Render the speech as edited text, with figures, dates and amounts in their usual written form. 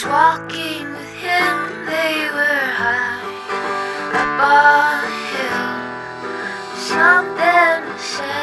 was walking with him. They were high up on a hill, something to say.